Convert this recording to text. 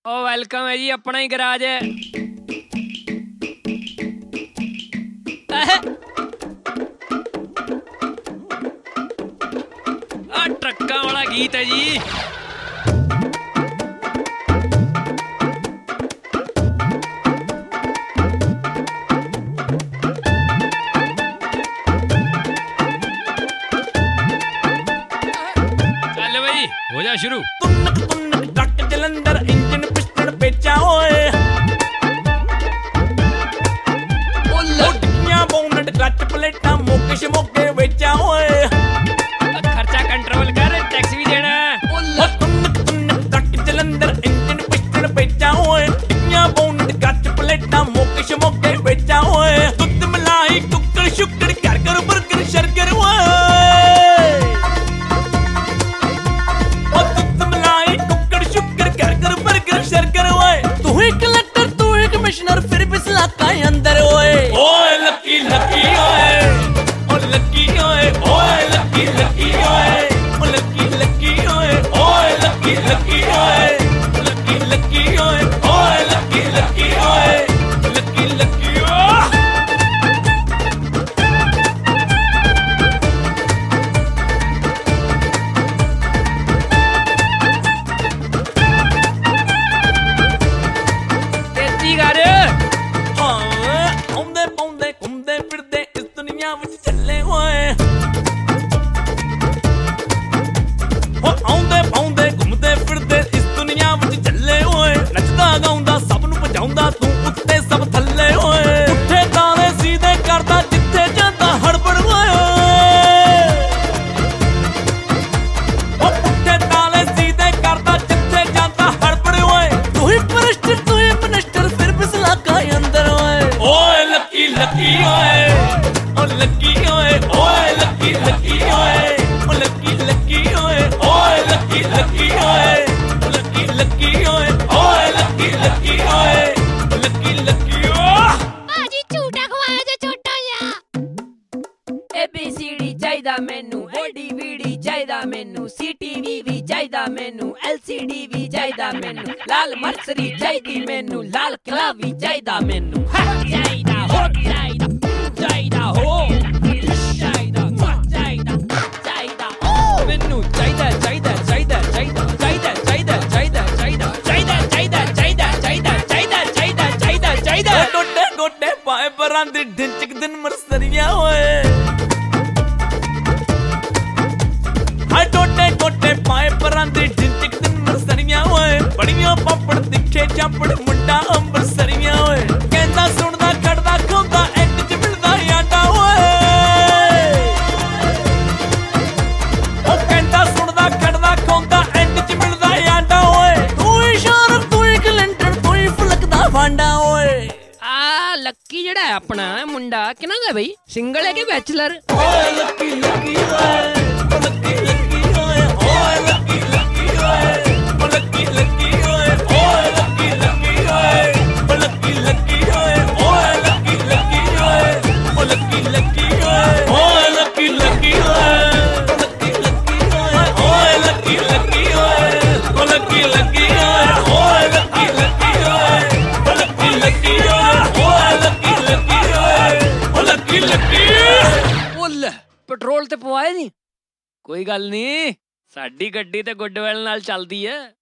ਉਹ ਵੈਲਕਮ ਹੈ ਜੀ, ਆਪਣਾ ਹੀ ਗਰਾਜ ਹੈ। ਆ ਟਰੱਕਾਂ ਵਾਲਾ ਗੀਤ ਹੈ ਜੀ। ਚੱਲ ਬਈ ਹੋ ਜਾ ਸ਼ੁਰੂ। ਟਰੱਕ ਜਲੰਧਰ ਇੰਜਨ ਪਿਸਟਨ ਪੇਚਾ ਓਏ ਉੱਡੀਆਂ ਬੋਨਟ ਕਲੱਚ ਪਲੇਟਾਂ ਮੋਕੇ ਸ਼ਮੋਕੇ ਵੇਚਾ ਓਏ ਖਰਚਾ ਕੰਟਰੋਲ ਕਰ, ਟੈਕਸ ਵੀ ਦੇਣਾ। ਟਰੱਕ ਜਲੰਧਰ ਇੰਜਨ ਪਿਸਟਨ ਪੇਚਾ ਓਏ ਉੱਡੀਆਂ ਬੋਨਟ ਕਲੱਚ ਪਲੇਟਾਂ ਮੋਕੇ ਸ਼ਮੋਕੇ ਵੇਚਾ ਓਏ ਦੁੱਧ ਮਲਾਈ ਕੁੱਕੜ ਸ਼ੁੱਕੜ ਘਰ ਘਰ ਬਰਗਰ ਸ਼ਰਗਰ ਓਏ फिर भी सलाका अंदर ओए लकी लकी ओए ओ लकी ओए लकी लकी ओए ओ लकी लकी ओए लकी लकी ओए लकी लकी ओए लकी लकी ओए लकी लकी तेजी कर तू उत्ते सब थल्ले ओए उठे ताले सीधे करदा जिथे जांदा हड़बड़ ओए ओ उठे ताले सीधे करदा जिथे जांदा हड़बड़ ओए तू ही मिनिस्टर फिर भी सलाका अंदर ओए लकी लकी ओए ओ लकी ओए लकी लकी ओए ओ लकी लकी ओए लकी लकी ओए लकी लकी ओए लकी लकी ओए ABCD ਚਾਹੀਦਾ ਮੈਨੂੰ, DVD ਚਾਹੀਦਾ ਮੈਨੂੰ, CTV ਵੀ ਚਾਹੀਦਾ ਮੈਨੂੰ, LCD ਵੀ ਚਾਹੀਦਾ ਮੈਨੂੰ, ਲਾਲ ਮਰਸਰੀ ਚਾਹੀਦੀ ਮੈਨੂੰ, ਲਾਲ ਕਿਲਾ ਵੀ ਚਾਹੀਦਾ ਮੈਨੂੰ। ਚਾਹੀਦਾ ਹੋ ਚਾਹੀਦਾ ਚਾਹੀਦਾ ਹੋ ਚਾਹੀਦਾ ਚਾਹੀਦਾ ਚਾਹੀਦਾ ਓ ਮੈਨੂੰ ਚਾਹੀਦਾ ਚਾਹੀਦਾ ਚਾਹੀਦਾ ਚਾਹੀਦਾ ਚਾਹੀਦਾ ਚਾਹੀਦਾ ਚਾਹੀਦਾ ਚਾਹੀਦਾ ਚਾਹੀਦਾ ਚਾਹੀਦਾ ਚਾਹੀਦਾ ਚਾਹੀਦਾ ਚਾਹੀਦਾ ਚਾਹੀਦਾ ਚਾਹੀਦਾ ਗੋਡੇ ਗੋਡੇ ਪਾਏ ਪਰਾਂ ਦੀ ਢਿੰਚਕ ਦਿਨ ਮਰਸਰੀਆਂ ਓਏ ਟੋਟੇ ਪਾਏ ਪਰਾਂ ਦੀ ਢਿੰਚਕ ਦਿਨ ਮਰਸਰੀਆਂ ਓਏ ਬੜੀਆਂ ਪਾਪੜ ਤਿੱਖੇ ਚਾਪੜ ਮੁੰਡਾ ਅੰਬਰਸਰੀਆਂ ਓਏ ਕਹਿੰਦਾ ਸੁਣਦਾ ਖੜਦਾ ਖਾਂਦਾ ਐਂਡ ਚ ਮਿਲਦਾ ਆਂਡਾ ਓਏ ਉਹ ਕਹਿੰਦਾ ਸੁਣਦਾ ਖੜਦਾ ਖਾਂਦਾ ਐਂਡ ਚ ਮਿਲਦਾ ਆਂਡਾ ਓਏ ਤੂੰ ਹੀ ਸ਼ਾਰਕ ਤੂੰ ਹੀ ਕੈਲੰਡਰ ਤੂੰ ਹੀ ਫਲਕਦਾ ਫਾਂਡਾ ਓਏ ਆ ਲੱਕੀ ਜਿਹੜਾ ਹੈ ਆਪਣਾ ਮੁੰਡਾ ਕਿਹਨਾਂ ਦਾ ਬਈ, ਸਿੰਗਲ ਹੈ ਕਿ ਬੈਚਲਰ? ਓਏ ਲੱਕੀ ਲੱਕੀ ਓਏ ਲੱਕੀ ਲੱਕੀ ਓਏ ਲੱਕੀ ਲੱਕੀ ਓਏ ਲੱਕੀ ਲੱਕੀ ਓਏ ਲੱਕੀ ਲੱਕੀ ਓਏ ਲੱਕੀ ਲੱਕੀ ਓਏ ਲੱਕੀ ਲੱਕੀ ਓਏ ਲੱਕੀ ਲੱਕੀ ਓਏ ਲੱਕੀ ਲੱਕੀ ਓਏ ਲੱਕੀ ਲੱਕੀ ਓਏ ਲੱਕੀ ਲੱਕੀ ਓਏ ਲੱਕੀ ਲੱਕੀ ਓਏ ਲੱਕੀ ਲੱਕੀ ਓਏ ਲੱਕੀ ਲੱਕੀ ਓਏ ਲੱਕੀ ਲੱਕੀ ਓਏ ਲੱਕੀ ਲੱਕੀ ਫੁੱਲ ਪੈਟਰੋਲ ਤੇ ਪਵਾਏ ਨਹੀਂ? ਕੋਈ ਗੱਲ ਨਹੀਂ, ਸਾਡੀ ਗੱਡੀ ਤੇ ਗੁੱਡਵੈਲ ਨਾਲ ਚੱਲਦੀ ਹੈ।